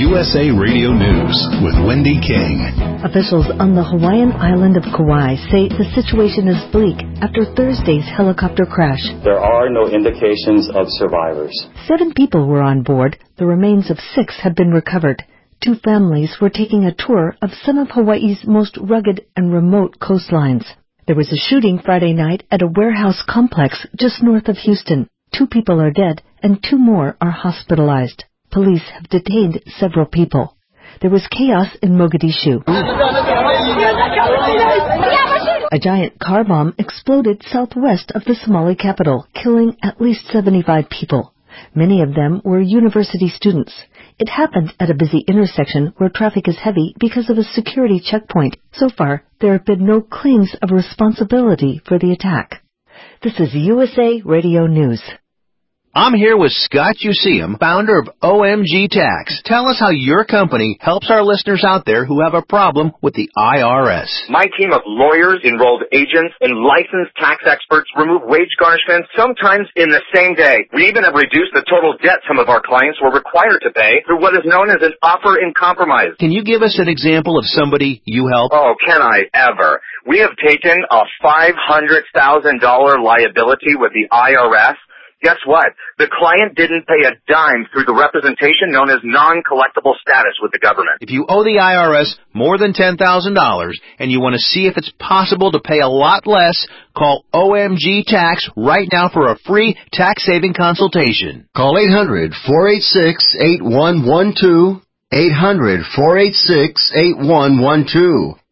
USA Radio News with Wendy King. Officials on the Hawaiian island of Kauai say the situation is bleak after Thursday's helicopter crash. There are no indications of survivors. 7 people were on board. The remains of 6 have been recovered. 2 families were taking a tour of some of Hawaii's most rugged and remote coastlines. There was a shooting Friday night at a warehouse complex just north of Houston. 2 people are dead and 2 more are hospitalized. Police have detained several people. There was chaos in Mogadishu. A giant car bomb exploded southwest of the Somali capital, killing at least 75 people. Many of them were university students. It happened at a busy intersection where traffic is heavy because of a security checkpoint. So far, there have been no claims of responsibility for the attack. This is USA Radio News. I'm here with Scott Useum, founder of OMG Tax. Tell us how your company helps our listeners out there who have a problem with the IRS. My team of lawyers, enrolled agents, and licensed tax experts remove wage garnishments sometimes in the same day. We even have reduced the total debt some of our clients were required to pay through what is known as an offer in compromise. Can you give us an example of somebody you help? Oh, can I ever? We have taken a $500,000 liability with the IRS. Guess what? The client didn't pay a dime through the representation known as non-collectible status with the government. If you owe the IRS more than $10,000 and you want to see if it's possible to pay a lot less, call OMG Tax right now for a free tax-saving consultation. Call 800-486-8112. 800-486-8112.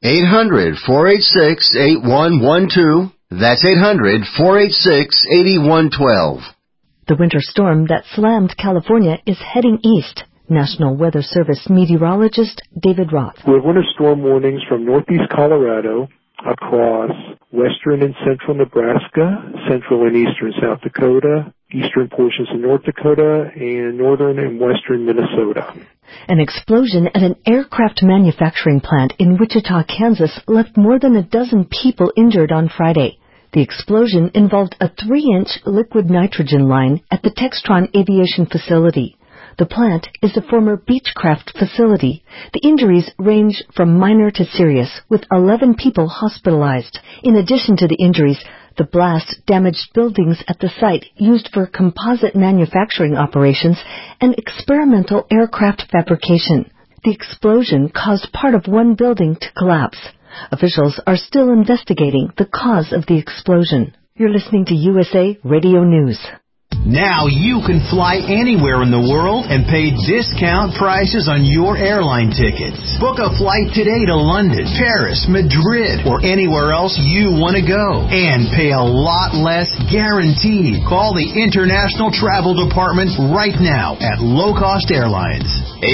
800-486-8112. That's 800-486-8112. The winter storm that slammed California is heading east. National Weather Service meteorologist David Roth. We have winter storm warnings from northeast Colorado across western and central Nebraska, central and eastern South Dakota, eastern portions of North Dakota, and northern and western Minnesota. An explosion at an aircraft manufacturing plant in Wichita, Kansas left more than a dozen people injured on Friday. The explosion involved a 3-inch liquid nitrogen line at the Textron Aviation Facility. The plant is a former Beechcraft facility. The injuries range from minor to serious, with 11 people hospitalized. In addition to the injuries, the blast damaged buildings at the site used for composite manufacturing operations and experimental aircraft fabrication. The explosion caused part of one building to collapse. Officials are still investigating the cause of the explosion. You're listening to USA Radio News. Now you can fly anywhere in the world and pay discount prices on your airline tickets. Book a flight today to London, Paris, Madrid, or anywhere else you want to go. And pay a lot less guaranteed. Call the International Travel Department right now at Low Cost Airlines.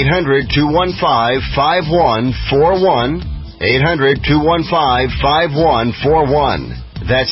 800-215-5141. 800-215-5141. That's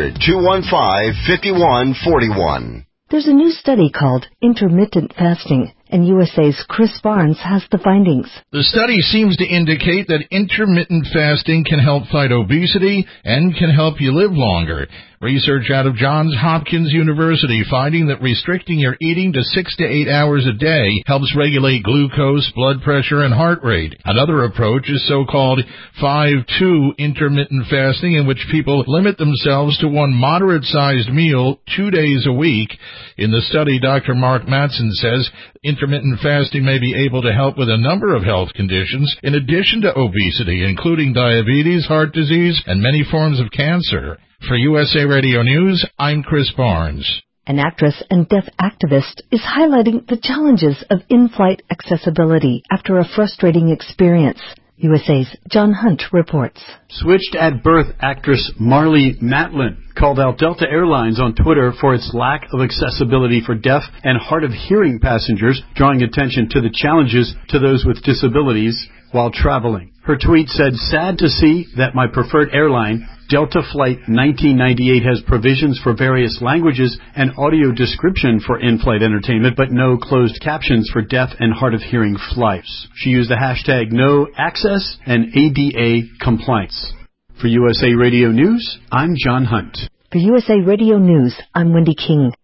800-215-5141. There's a new study called Intermittent Fasting, and USA's Chris Barnes has the findings. The study seems to indicate that intermittent fasting can help fight obesity and can help you live longer. Research out of Johns Hopkins University finding that restricting your eating to 6 to 8 hours a day helps regulate glucose, blood pressure, and heart rate. Another approach is so-called 5-2 intermittent fasting, in which people limit themselves to one moderate-sized meal 2 days a week. In the study, Dr. Mark Matson says intermittent fasting may be able to help with a number of health conditions in addition to obesity, including diabetes, heart disease, and many forms of cancer. For USA Radio News, I'm Chris Barnes. An actress and deaf activist is highlighting the challenges of in-flight accessibility after a frustrating experience. USA's John Hunt reports. Switched at birth actress Marlee Matlin called out Delta Airlines on Twitter for its lack of accessibility for deaf and hard of hearing passengers, drawing attention to the challenges to those with disabilities while traveling. Her tweet said, "Sad to see that my preferred airline, Delta Flight 1998, has provisions for various languages and audio description for in-flight entertainment, but no closed captions for deaf and hard of hearing flights." She used the hashtag #NoAccess and ADA compliance. For USA Radio News, I'm John Hunt. For USA Radio News, I'm Wendy King.